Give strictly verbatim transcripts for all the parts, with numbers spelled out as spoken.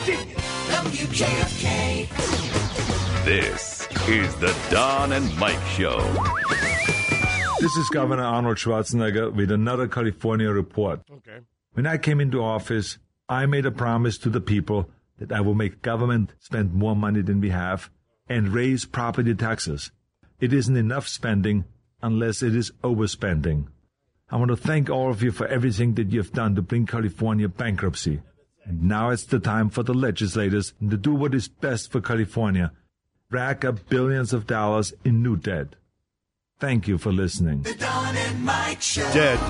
W K F K. This is the Don and Mike Show. This is Governor Arnold Schwarzenegger with another California report. Okay. When I came into office, I made a promise to the people that I will make government spend more money than we have and raise property taxes. It isn't enough spending unless it is overspending. I want to thank all of you for everything that you have done to bring California bankruptcy. And now it's the time for the legislators to do what is best for California. Rack up billions of dollars in new debt. Thank you for listening. The Don and Mike Show. Dead.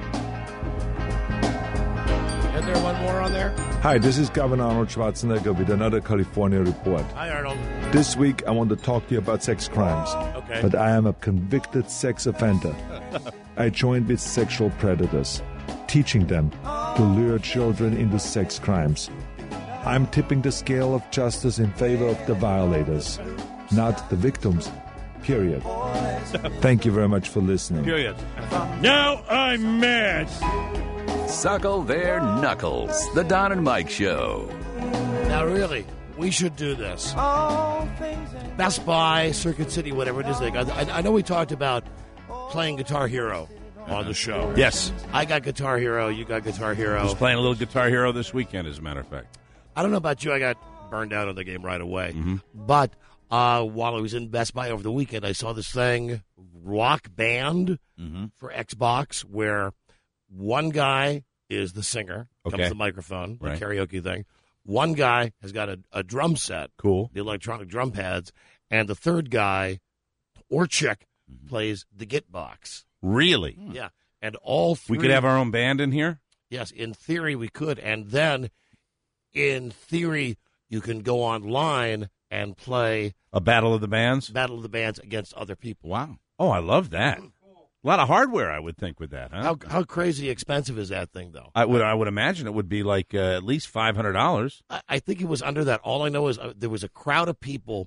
Is there one more on there? Hi, this is Governor Arnold Schwarzenegger with another California report. Hi, Arnold. This week, I want to talk to you about sex crimes. Okay. But I am a convicted sex offender. I joined with sexual predators, teaching them to lure children into sex crimes. I'm tipping the scale of justice in favor of the violators, not the victims. Period. Thank you very much for listening. Period. Now I'm mad. Suckle their knuckles. The Don and Mike Show. Now, really, we should do this. Best Buy, Circuit City, whatever it is. They got. I, I know we talked about playing Guitar Hero on the show. Yes. I got Guitar Hero. You got Guitar Hero. I was playing a little Guitar Hero this weekend, as a matter of fact. I don't know about you. I got burned out on the game right away. Mm-hmm. But uh, while I was in Best Buy over the weekend, I saw this thing, Rock Band, Mm-hmm. for Xbox, where one guy is the singer, comes Okay. the microphone, the Right. karaoke thing. One guy has got a, a drum set, Cool. the electronic drum pads, and the third guy, or chick, Mm-hmm. plays the Gitbox. Really? Yeah. And all three. We could have our own band in here? Yes, in theory we could. And then, in theory, you can go online and play A battle of the bands? Battle of the Bands against other people. Wow. Oh, I love that. A lot of hardware, I would think, with that, huh? How how crazy expensive is that thing, though? I would I would imagine it would be like uh, at least five hundred dollars. I, I think it was under that. All I know is uh, there was a crowd of people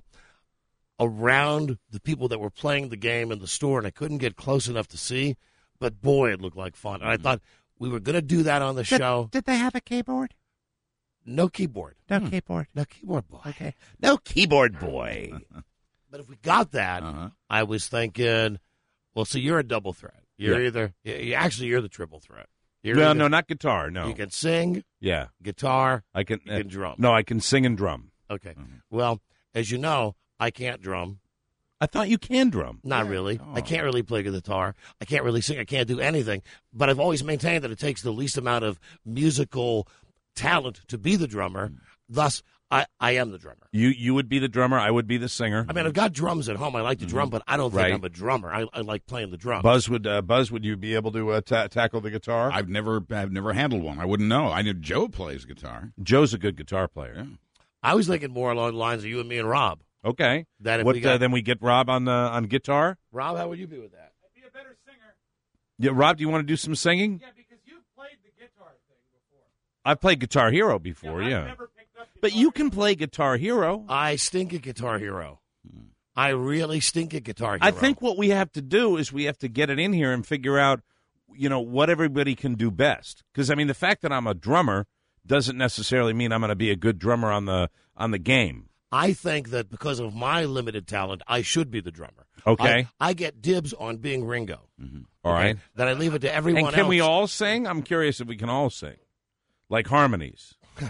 around the people that were playing the game in the store, and I couldn't get close enough to see. But boy, it looked like fun. And I thought we were going to do that on the show. Did they have a keyboard? No keyboard. No keyboard. No keyboard boy. Okay. No keyboard boy. But if we got that, Uh-huh. I was thinking, well, so you're a double threat. You're Yeah. either you, actually you're the triple threat. You're No, either- no, not guitar, no. You can sing, Yeah. guitar, I can, you uh, can drum. No, I can sing and drum. Okay. Mhm. Well, as you know, I can't drum. I thought you can drum. Not really. I can't really play the guitar. I can't really sing. I can't do anything. But I've always maintained that it takes the least amount of musical talent to be the drummer. Thus, I, I am the drummer. You you would be the drummer. I would be the singer. I mean, I've got drums at home. I like to drum, but I don't think Right. I'm a drummer. I, I like playing the drum. Buzz would uh, Buzz would you be able to uh, ta- tackle the guitar? I've never, I've never handled one. I wouldn't know. I know Joe plays guitar. Joe's a good guitar player. I was thinking more along the lines of you and me and Rob. Okay. That if What we got, uh, then we get Rob on the on guitar? Rob, how would you be with that? I'd be a better singer. Yeah, Rob, do you want to do some singing? Yeah, because you've played the guitar thing before. I've played Guitar Hero before, I've yeah. never picked up But guitar. you can play Guitar Hero. I stink at Guitar Hero. I really stink at Guitar Hero. I think what we have to do is we have to get it in here and figure out, you know, what everybody can do best. Because I mean, the fact that I'm a drummer doesn't necessarily mean I'm going to be a good drummer on the on the game. I think that because of my limited talent, I should be the drummer. Okay. I, I get dibs on being Ringo. All right. Then I leave it to everyone And can else. we all sing? I'm curious if we can all sing, like harmonies.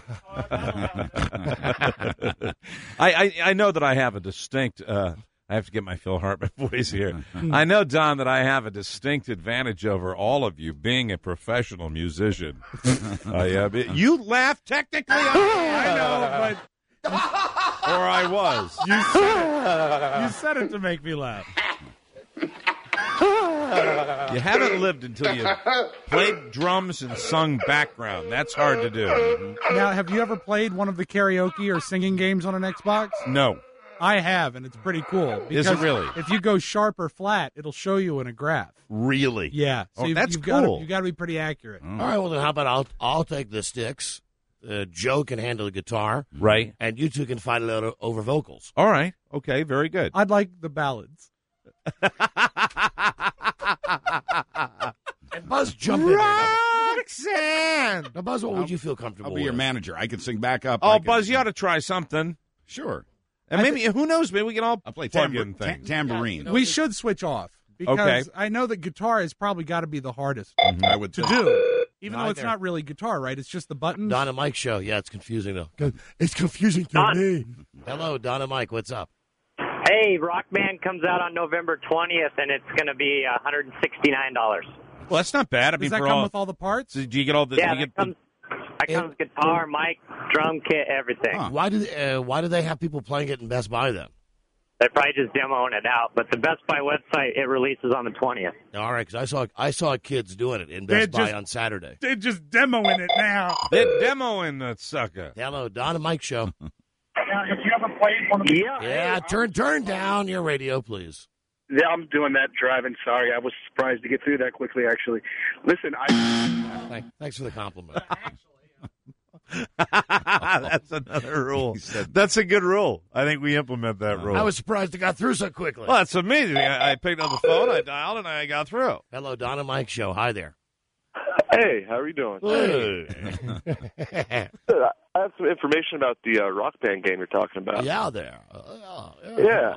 I, I I know that I have a distinct. Uh, I have to get my Phil Hartman voice here. I know, Don, that I have a distinct advantage over all of you, being a professional musician. uh, yeah, but you laugh technically. I, I know, but or I was. You said it. You said it to make me laugh. You haven't lived until you played drums and sung background. That's hard to do. Now, have you ever played one of the karaoke or singing games on an Xbox? No. I have, and it's pretty cool. Is it because really? If you go sharp or flat, it'll show you in a graph. Really? Yeah. So Oh, you've, that's you've cool. Gotta, you've got to be pretty accurate. All right, well, then how about I'll, I'll take the sticks. Uh, Joe can handle the guitar. Right. And you two can fight it out over vocals. All right. Okay. Very good. I'd like the ballads. And Buzz jumped in there. Roxanne! band. Now, Buzz, what would you feel comfortable I'll be your with? manager. I can sing back up. Oh, I can- Buzz, you ought to try something. Sure. And maybe, who knows, maybe we can all I'll play plug tambor- in ta- things. tambourine. We should switch off because Okay. I know that guitar has probably got to be the hardest I would to think. do, even though Right it's there. not really guitar, right? It's just the buttons. Don and Mike show. Yeah, it's confusing, though. It's confusing to me. Hello, Don and Mike. What's up? Hey, Rock Band comes out on November twentieth, and it's going to be one hundred sixty-nine dollars. Well, that's not bad. I Does mean, that for come all, with all the parts? so do you get all the? Yeah, do you that get comes, that comes guitar, mic, drum kit, everything. Huh. Why do uh, why do they have people playing it in Best Buy then? They're probably just demoing it out, but the Best Buy website, it releases on the twentieth. All right, because I saw I saw kids doing it in They're Best Buy just- on Saturday. They're just demoing it now. They're demoing that sucker. Hello, Don and Mike show. Have you ever played one of Yeah. Yeah, turn turn down your radio, please. Yeah, I'm doing that driving. Sorry, I was surprised to get through that quickly, actually. Listen, I... Thank, thanks for the compliment. That's another rule. That's a good rule. I think we implement that rule. I was surprised it got through so quickly. Well, that's amazing. I, I picked up the phone, I dialed, and I got through. Hello, Don and Mike show. Hi there. Hey, how are you doing? Hey. I have some information about the uh, Rock Band game you're talking about. Yeah, there. Uh, Yeah.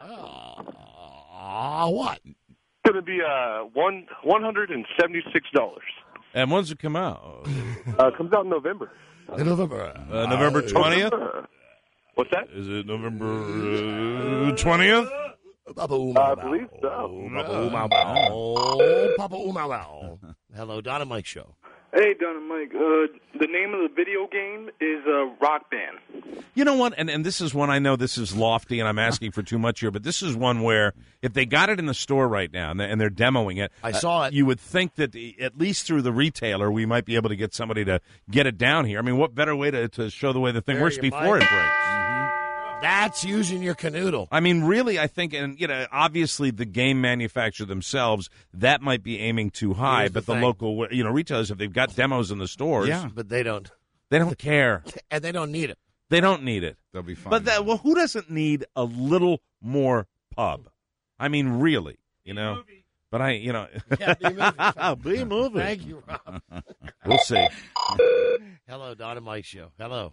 Uh, what? It's going to be uh, one one hundred and seventy six dollars. And when's it come out? Uh, comes out in November. In November. Uh, November twentieth? Uh, what's that? Is it November twentieth? Papa Ooh, I believe so. Papa Ooh, Mau Mau. Papa Ooh, Mau Mau. Hello, Don and Mike show. Hey, Don and Mike, uh, the name of the video game is uh, Rock Band. You know what? And and this is one, I know this is lofty and I'm asking for too much here, but this is one where if they got it in the store right now and they're, and they're demoing it, I saw it. You would think that the, at least through the retailer, we might be able to get somebody to get it down here. I mean, what better way to, to show the way the thing There works you before might. it breaks? That's using your canoodle. I mean, really, I think, and you know, obviously the game manufacturer themselves, that might be aiming too high, Here's but the the, thing. local, you know, retailers, if they've got demos in the stores, Yeah. But they don't. they don't care. And they don't need it. They don't need it. They'll be fine. But that, well, who doesn't need a little more pub? I mean, really, you know. But I, you know, Yeah, be moving. be moving. Thank you, Rob. We'll see. Hello, Don and Mike show. Hello.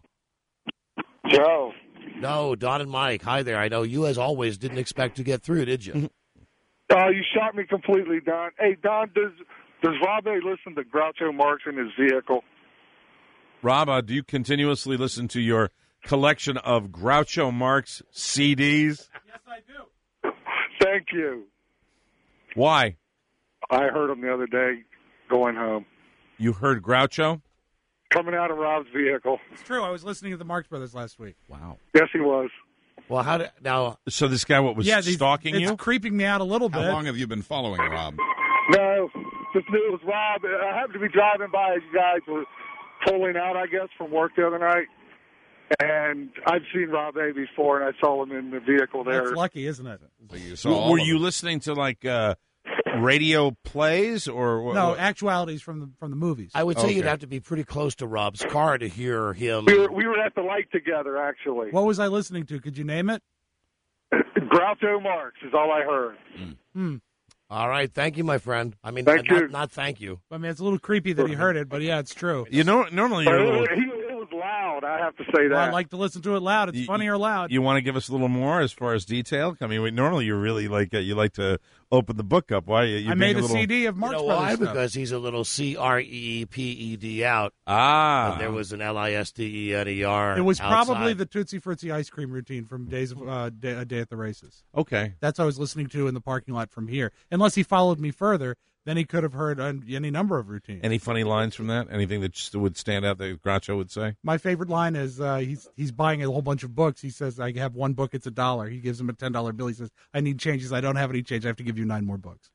Joe. No, Don and Mike. Hi there. I know you, as always, didn't expect to get through, did you? Oh, you shot me completely, Don. Hey, Don, does does Rob A listen to Groucho Marx in his vehicle? Rob, uh, do you continuously listen to your collection of Groucho Marx C Ds? Yes, I do. Thank you. Why? I heard him the other day going home, You heard Groucho? coming out of Rob's vehicle. It's true. I was listening to the Marx Brothers last week. Wow. Yes, he was. Well, how did now? So this guy, what was yeah, these- stalking it's you? creeping me out a little bit. How long have you been following Rob? No, just knew it was Rob. I happened to be driving by as you guys were pulling out, I guess, from work the other night. And I'd seen Rob A before, and I saw him in the vehicle there. That's lucky, isn't it? So you saw W- all Were of you them. listening to like uh, radio plays or what? No, what- actualities from the from the movies. I would say you'd Okay. have to be pretty close to Rob's car to hear him. We were, we were at the light together, actually. What was I listening to? Could you name it? Groucho Marx is all I heard. Hmm. All right, thank you, my friend. I mean, Thank not, you. not thank you. I mean, it's a little creepy that he heard it, but yeah, it's true. You know, normally But you're a it, little. he, it was loud, I have to say that. Well, I like to listen to it loud. It's You- funny or loud. You want to give us a little more as far as detail? I mean, we, normally you're really like uh, you like to open the book up. Why you? I being made a, a little... C D of You Marx know Brothers why? stuff. Because he's a little C R E E P E D out. Ah, And there was an L I S T E N E R. It was probably outside. the Tootsie Frutti ice cream routine from Days of uh, day, A Day at the Races. okay. That's what I was listening to in the parking lot from here. Unless he followed me further, then he could have heard uh, any number of routines. Any funny lines from that? Anything that just would stand out that Groucho would say? My favorite line is uh, he's he's buying a whole bunch of books. He says, "I have one book; it's a dollar." He gives him a ten dollar bill. He says, "I need change." He says, "I don't have any change. I have to give you nine more books."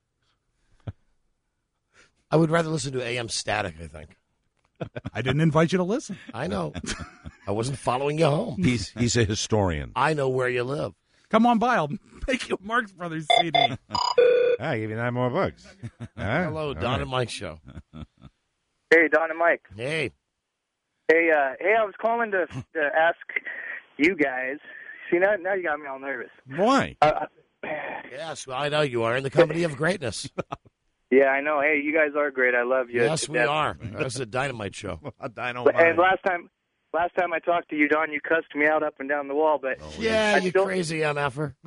I would rather listen to A M Static, I think. I didn't invite you to listen. I know. I wasn't following you home. He's he's a historian. I know where you live. Come on by. I'll make you a Marx Brothers C D. I give you nine more bucks. Hello, Don and Mike show. Hey, Don and Mike. Hey. Hey, uh, hey, I was calling to, to ask you guys. See, now, now you got me all nervous. Why? Uh, Yes, well, I know you are in the company of greatness. Yeah, I know. Hey, you guys are great. I love you. Yes, we That's- are. That's a dynamite show. A dino And last time, last time I talked to you, Don, you cussed me out up and down the wall. But Yeah, I you still- crazy M F er.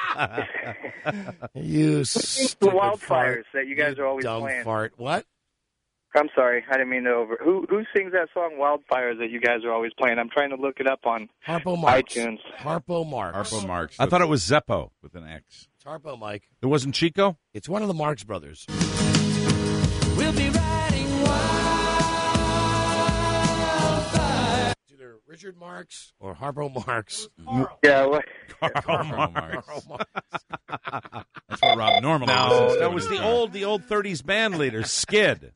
You the stupid wildfires fart. that you guys are always dumb playing. fart. What? I'm sorry, I didn't mean to over. Who who sings that song "Wildfires" that you guys are always playing? I'm trying to look it up on Harpo Marx. iTunes. Harpo Marx. Harpo Marx. I thought it was Zeppo. with an X. It's Harpo, Mike. It wasn't Chico? It's one of the Marx brothers. We'll be riding wildfire. It's either Richard Marx or Harpo Marx. Yeah, what? Karl Marx. Karl Marx. That's what Rob normally No, listens to that in was his the car. old the old thirties band leader, Skid.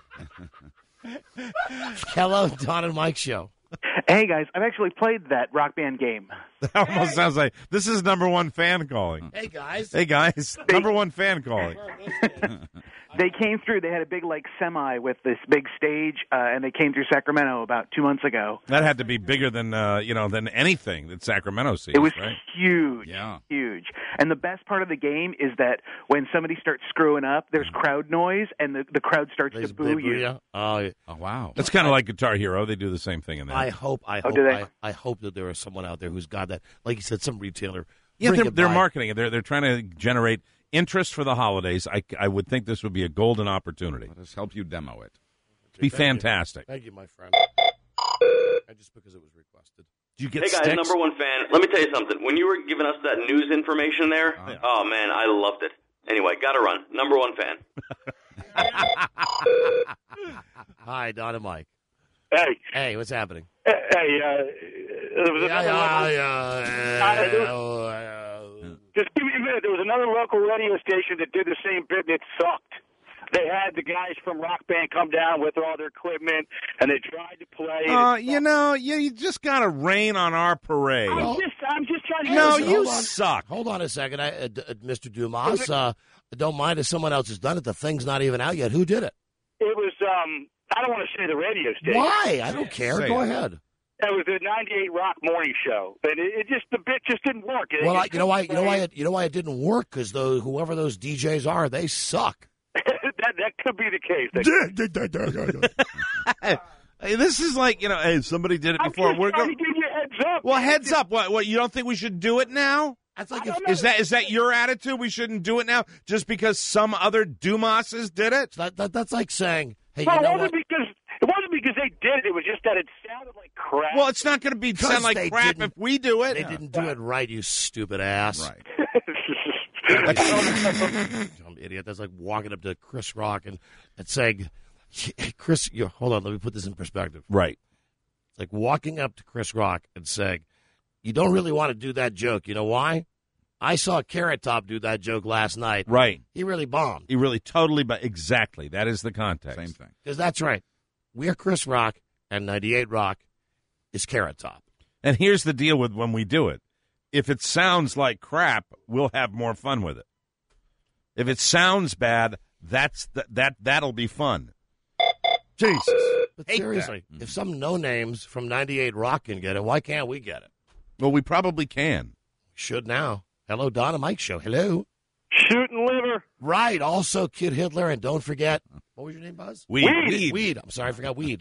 Hello, Don and Mike show. Hey guys, I've actually played that Rock Band game. That almost sounds like this is number one fan calling. Hey, guys. Hey guys, number one fan calling. They came through. They had a big like semi with this big stage, uh, and they came through Sacramento about two months ago. That had to be bigger than uh, you know than anything that Sacramento sees. It was right? huge, Yeah. huge. And the best part of the game is that when somebody starts screwing up, there's crowd noise, and the, the crowd starts They- to they boo boo you. ya? Oh, yeah. Oh, wow. That's kind of like Guitar Hero. They do the same thing in there. I hope, I Oh, hope, do they? I, I hope that there is someone out there who's got that. Like you said, some retailer. yeah, Bring they're, it they're by. marketing it. They're they're trying to generate interest for the holidays. I, I would think this would be a golden opportunity. Let us help you demo it. It'd be Thank you. fantastic. Thank you, my friend. And just because it was requested. Do you get Hey guys, sticks? number one fan. Let me tell you something. When you were giving us that news information there, oh man, I loved it. Anyway, gotta run. Number one fan. Hi, Don and Mike. Hey, Hey, what's happening? hey, uh, there was Yeah, another yeah, local- yeah, yeah. Just give me a minute. There was another local radio station that did the same bit, and it sucked. They had the guys from Rock Band come down with all their equipment, and they tried to play. Uh, you know, you, you just got to rain on our parade. I'm just, I'm just trying to. No, Listen, you hold on. suck. Hold on a second, I, uh, D- uh, Mister Dumas. Uh, don't mind if someone else has done it. The thing's not even out yet. Who did it? It was. Um, I don't want to say the radio station. Why? I don't care. Say Go it. ahead. It was the ninety-eight Rock Morning Show, and it, it just the bit just didn't work. It, Well, it I, you know why? You know why? couldn't It, you know why it didn't work? Because those whoever those D Js are, they suck. play. that that could be the case. They- Hey, this is like, you know, hey, somebody did it I'm before. just We're trying going. to give you a heads up. Well, heads up. What? What? You don't think we should do it now? That's like I if, don't know. Is that is that your attitude? We shouldn't do it now just because some other Dumases did it? that, that, that's like saying, "Hey, Well, you it know wasn't what? because it wasn't because they did it. It was just that it sounded like crap. Well, it's not going to be Because sound like they crap didn't- if we do it. They didn't do it right, you stupid ass." Right. Dumb idiot. That's like walking up to Chris Rock and, and saying, "Hey, Chris, you, hold on, let me put this in perspective." Right. It's like walking up to Chris Rock and saying, "You don't really want to do that joke. You know why? I saw Carrot Top do that joke last night. Right. He really bombed." He really totally, but exactly. That is the context. Same thing. Because that's right. We're Chris Rock, and ninety-eight Rock is Carrot Top. And here's the deal with when we do it. If it sounds like crap, we'll have more fun with it. If it sounds bad, that's th- that that'll be fun. Jesus. But Hate seriously, that. if some no-names from ninety-eight Rock can get it, why can't we get it? Well, we probably can. Should now. Hello, Don and Mike Show. Hello. Shooting liver. Right. Also, Kid Hitler, and don't forget, what was your name, Buzz? Weed. Weed. Weed. I'm sorry, I forgot Weed.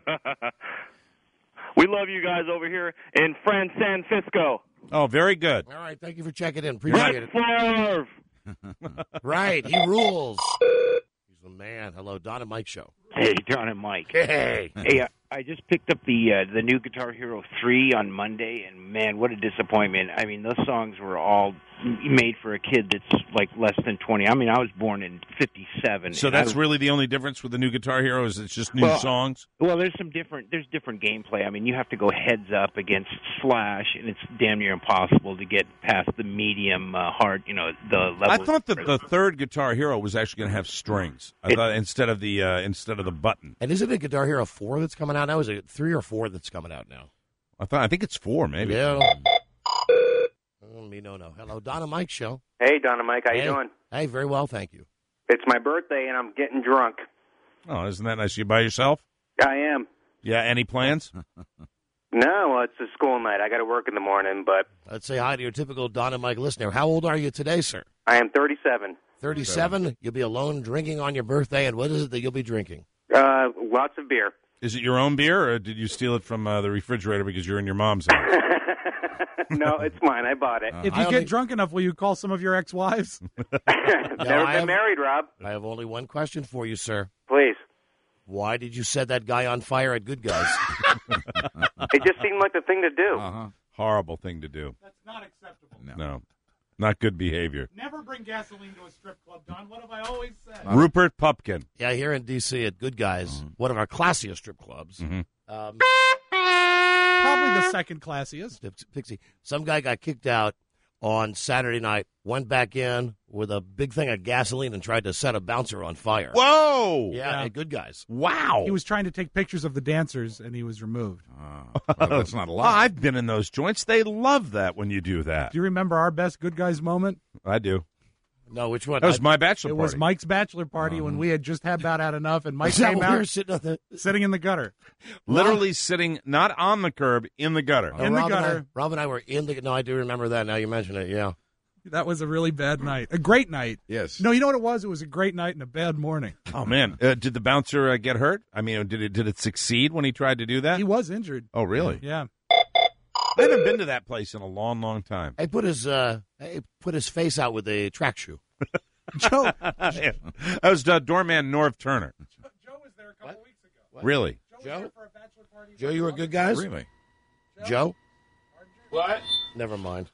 We love you guys over here in Fran San Francisco. Oh, very good. All right, thank you for checking in. Appreciate it. Favre. Right, he rules. He's the man. Hello, Don and Mike Show. Hey, Don and Mike. Hey. Hey, I, I just picked up the uh, the new Guitar Hero three on Monday, and man, what a disappointment. I mean, those songs were all made for a kid that's like less than twenty. I mean, I was born in fifty-seven. So and I that's was- really the only difference with the new Guitar Hero is it's just new Well, songs? Well, there's some different there's different gameplay. I mean, you have to go heads up against Slash, and it's damn near impossible to get past the medium uh, hard, you know, the level. I thought that the third Guitar Hero was actually going to have strings. I thought instead of the uh, instead of the button. And isn't it Guitar Hero four that's coming out now? Is it three or four that's coming out now? I thought I think it's four, maybe. Yeah. Oh, me no no. Hello, Don and Mike Show. Hey, Don and Mike, how hey. you doing? Hey, very well, thank you. It's my birthday, and I'm getting drunk. Oh, isn't that nice? You by yourself? I am. Yeah. Any plans? No, well, it's a school night. I got to work in the morning, but Let's say hi to your typical Don and Mike listener. How old are you today, sir? I am thirty-seven. thirty-seven, you'll be alone drinking on your birthday, and what is it that you'll be drinking? Uh, lots of beer. Is it your own beer, or did you steal it from uh, the refrigerator because you're in your mom's house? No, it's mine. I bought it. If you get drunk enough, will you call some of your ex-wives? Never I been have- married, Rob. I have only one question for you, sir. Please. Why did you set that guy on fire at Good Guys? It just seemed like the thing to do. Uh-huh. Horrible thing to do. That's not acceptable. No. Not good behavior. Never bring gasoline to a strip club, Don. What have I always said? Rupert Pupkin. Yeah, here in D C at Good Guys, one of our classiest strip clubs. Mhm. Um, Probably the second classiest. Pixie. Some guy got kicked out on Saturday night, went back in with a big thing of gasoline and tried to set a bouncer on fire. Whoa! Yeah, at Good Guys. Wow. He was trying to take pictures of the dancers, and he was removed. that's not Oh, I've been in those joints. They love that when you do that. Do you remember our best Good Guys moment? I do. No, which one? That was I- my bachelor It party. was Mike's bachelor party when we had just had about had enough, and Mike Is that came when we out were sitting on the- sitting in the gutter. Literally sitting not on the curb, in the gutter. No, Rob And I, Rob and I were in the. No, I do remember that. Now you mention it. Yeah. That was a really bad night. A great night. Yes. No, you know what it was? It was a great night and a bad morning. Oh man, uh, did the bouncer uh, get hurt? I mean, did it did it succeed when he tried to do that? He was injured. Oh, really? Yeah. I haven't been to that place in a long, long time. He put his uh, he put his face out with a track shoe. Joe, Yeah. That was uh, doorman Norv Turner. Joe was there a couple weeks ago. Really? Joe? Joe, you were good guys? Really? Joe? What? Never mind.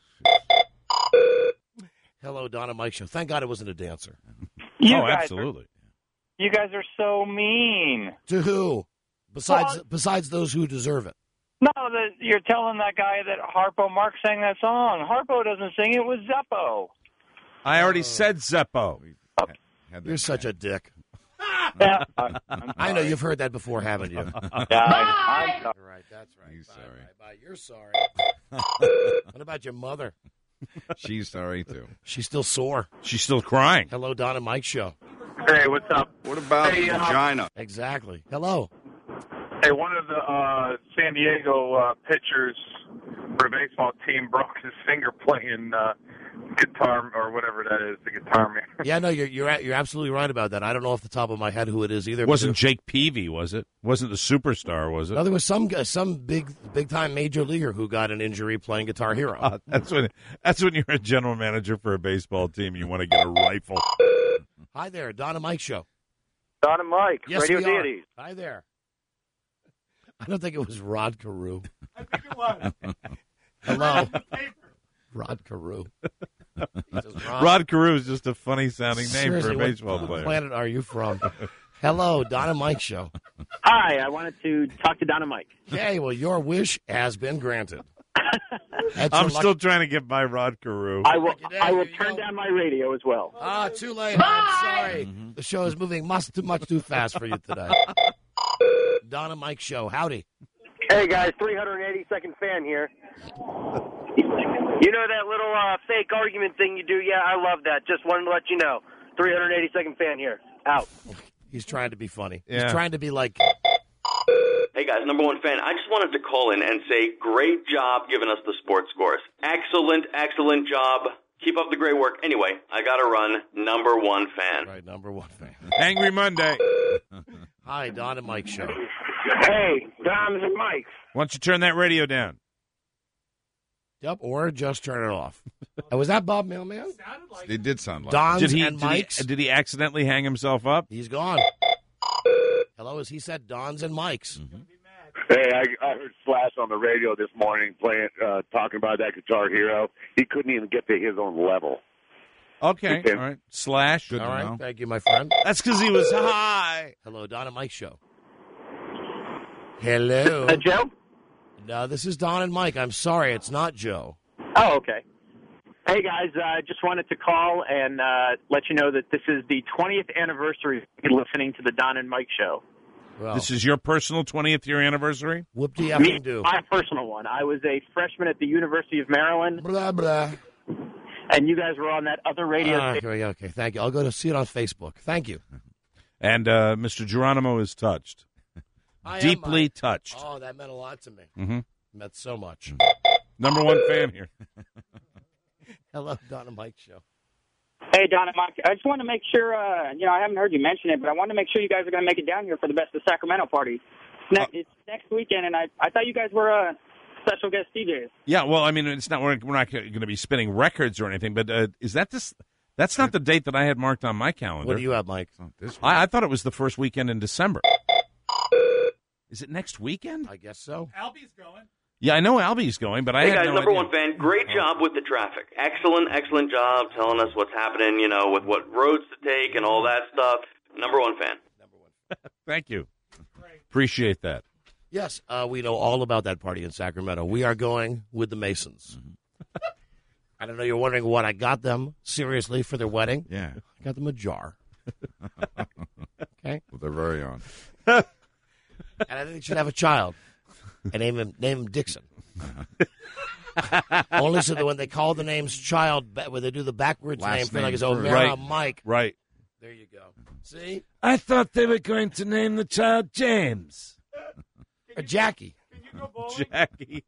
Hello, Donna Mike Show. Thank God it wasn't a dancer. You oh, guys absolutely. You guys are so mean. To who? Besides Well- besides those who deserve it. No, that you're telling that guy that Harpo Marx sang that song. Harpo doesn't sing it. It was Zeppo. I already said Zeppo. You're such a dick. Yeah, I know you've heard that before, haven't you? Yeah, I, I'm sorry. Right, that's right. He's Bye, sorry. Bye, bye. You're sorry. What about your mother? She's sorry, too. She's still sore. She's still crying. Hello, Donna Mike Show. Hey, what's up? What about Hey, uh, vagina? Exactly. Hello. Hey, one of the uh, San Diego uh, pitchers for a baseball team broke his finger playing uh, guitar or whatever that is, the guitar man. Yeah, no, you're you're you're absolutely right about that. I don't know off the top of my head who it is either. It but wasn't there- Jake Peavy, was it? Wasn't the superstar, was it? No, there was some guy- some big big time major leaguer who got an injury playing Guitar Hero. Uh, that's when that's when you're a general manager for a baseball team. You want to get a rifle. Hi there, Donna Mike Show. Don and Mike, Yes, Radio we are. Deities. Hi there. I don't think it was Rod Carew. I think it was. Hello, Rod Carew. Jesus, Rod Carew is just a funny sounding name Seriously, for a what baseball player. planet are you from? Hello, Donna Mike Show. Hi, I wanted to talk to Donna Mike. Okay, well, your wish has been granted. That's I'm your still luck- trying to get by Rod Carew. I will. There I will you turn go. down my radio as well. Ah, too late. I'm sorry. The show is moving much too much too fast for you today. Donna Mike Show. Howdy. Hey guys, three hundred eighty-second fan here. You know that little uh, fake argument thing you do? Yeah, I love that. Just wanted to let you know. three hundred eighty-second fan here. Out. He's trying to be funny. Yeah. He's trying to be like, Hey guys, number one fan, I just wanted to call in and say great job giving us the sports scores. Excellent, excellent job. Keep up the great work. Anyway, I got to run. Number one fan. right, number one fan. Angry Monday. Hi, Donna Mike Show. Hey, Dom's and Mike's. Why don't you turn that radio down? Yep, or just turn it off. Uh, was that Bob Mailman? It did sound like Don's Did he, and did, Mike's. he, did he accidentally hang himself up? He's gone. Hello, as he said, Don's and Mike's. Hey, I, I heard Slash on the radio this morning playing, uh, talking about that Guitar Hero. He couldn't even get to his own level. Okay, Okay. all right. Slash. Good All to right, know. thank you, my friend. That's because he was high. Hello, Don and Mike Show. Hello. Uh, Joe? No, this is Don and Mike. I'm sorry, it's not Joe. Oh, okay. Hey guys, I uh, just wanted to call and uh, let you know that this is the twentieth anniversary of listening to the Don and Mike Show. Well, This is your personal twentieth year anniversary? whoop-de Me, effing do. my personal one. I was a freshman at the University of Maryland, Blah, blah. and you guys were on that other radio Ah, station. okay, okay, thank you. I'll go to see it on Facebook. Thank you. And uh, Mister Geronimo is touched. I am, Deeply uh, touched. Oh, that meant a lot to me. Mm-hmm. Meant so much. Number one fan here. Hello, Don and Mike Show. Hey, Don and Mike. I just want to make sure, uh, you know, I haven't heard you mention it, but I want to make sure you guys are going to make it down here for the Best of Sacramento party. It's next, it's next weekend, and I, I thought you guys were uh, special guest D Js. Yeah, well, I mean, it's not we're, we're not going to be spinning records or anything, but uh, is that this? That's not the date that I had marked on my calendar. What do you have, Mike? I, I thought it was the first weekend in December. Is it next weekend? I guess so. Albie's going. Yeah, I know Albie's going, but I Hey had guys, no number idea. one fan, great job with the traffic. Excellent, excellent job telling us what's happening, you know, with what roads to take and all that stuff. Number one fan. Thank you. Appreciate that. Yes, uh, we know all about that party in Sacramento. We are going with the Masons. I don't know, you're wondering what I got them, seriously, for their wedding. Yeah. I got them a jar. Okay? Well, they're very on. And I think they should have a child. And name him, name him Dixon. Only so that when they call the names child, when they do the backwards Last name, feel name like it's first. O'Mara Right. Mike. Right. There you go. See? I thought they were going to name the child James. Or Jackie. Jackie.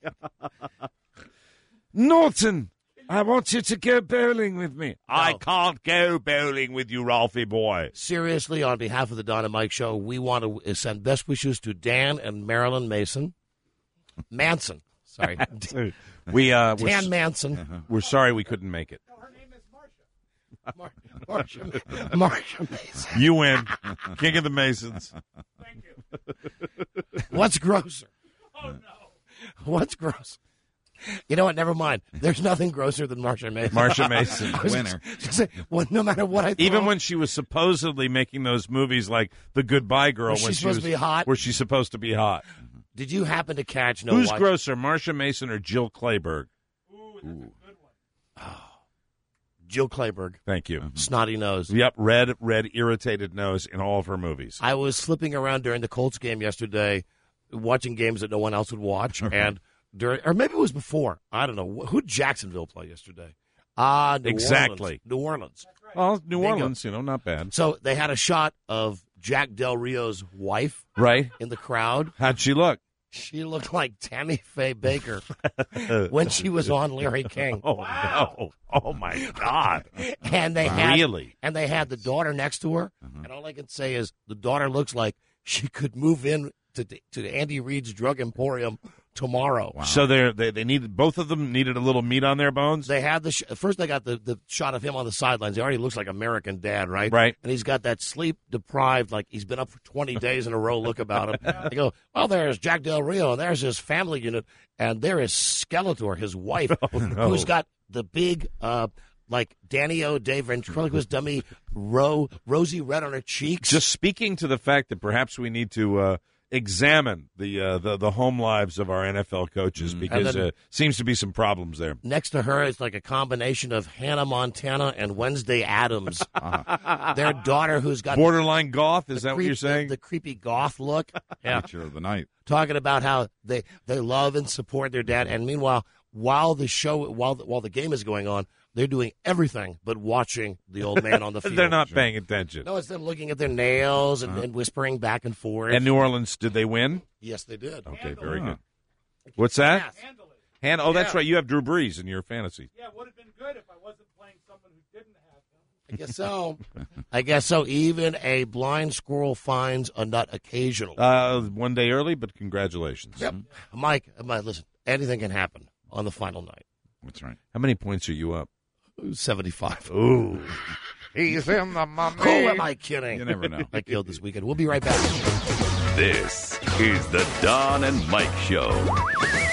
Norton, I want you to go bowling with me. I can't go bowling with you, Ralphie boy. Seriously, on behalf of the Don and Mike Show, we want to send best wishes to Dan and Marilyn Mason. Manson. Sorry. We uh, we're, Dan Manson. we're sorry we couldn't make it. Mar- Marcia, Marcia Mason. You win. King of the Masons. Thank you. What's grosser? Oh, no. What's gross? You know what? Never mind. There's nothing grosser than Marcia Mason. Marcia Mason, I was winner. just saying, well, no matter what I thought. Even when she was supposedly making those movies like The Goodbye Girl, Was she when supposed was, to be hot? where she's supposed to be hot. Did you happen to catch? No. Who's watch- grosser, Marcia Mason or Jill Clayburgh? Ooh, Jill Clayburgh. Thank you. Snotty nose. Yep, red, red, irritated nose in all of her movies. I was flipping around during the Colts game yesterday, watching games that no one else would watch, and during, or maybe it was before. I don't know. Who did Jacksonville play yesterday? Ah, New Exactly. Orleans. New Orleans. Well, New Bingo. Orleans, you know, not bad. So they had a shot of Jack Del Rio's wife Right. in the crowd. How'd she look? She looked like Tammy Faye Baker when she was on Larry King. Oh, no. Oh, my God. And they had Really? and they had the daughter next to her. And all I can say is the daughter looks like she could move in to to Andy Reid's Drug Emporium tomorrow. So they're, they they needed both of them needed a little meat on their bones. They had the sh- first. They got the, the shot of him on the sidelines. He already looks like American Dad, right? Right. And he's got that sleep deprived, like he's been up for twenty days in a row. Look about him. They go, well, there's Jack Del Rio, and there's his family unit, and there is Skeletor, his wife, Oh, no. who's got the big, uh, like Danny O. Day ventriloquist dummy, ro- rosy red on her cheeks. Just speaking to the fact that perhaps we need to uh, examine the, uh, the the home lives of our N F L coaches because then- uh, seems to be some problems there. Next to her is like a combination of Hannah Montana and Wednesday Addams. Their daughter, who's got Borderline goth, is the that what creep- you're saying? The, the creepy goth look. Yeah. Picture of the night. Talking about how they, they love and support their dad, and meanwhile, while the show, while the, while the game is going on, they're doing everything but watching the old man on the field. They're not paying attention. No, it's them looking at their nails and, and whispering back and forth. And New Orleans, did they win? Yes, they did. Okay, very good. What's that? Hand, oh, that's Yeah. right. You have Drew Brees in your fantasy. Yeah, it would have been good if I wasn't playing someone who didn't have him. I guess so. I guess so. Even a blind squirrel finds a nut occasionally. Uh, one day early, but congratulations. Yep. Mike, Mike, listen, anything can happen on the final night. That's right. How many points are you up? seventy-five. Ooh. He's in the money. Who am I kidding? You never know. I killed this weekend. We'll be right back. This is the Don and Mike Show.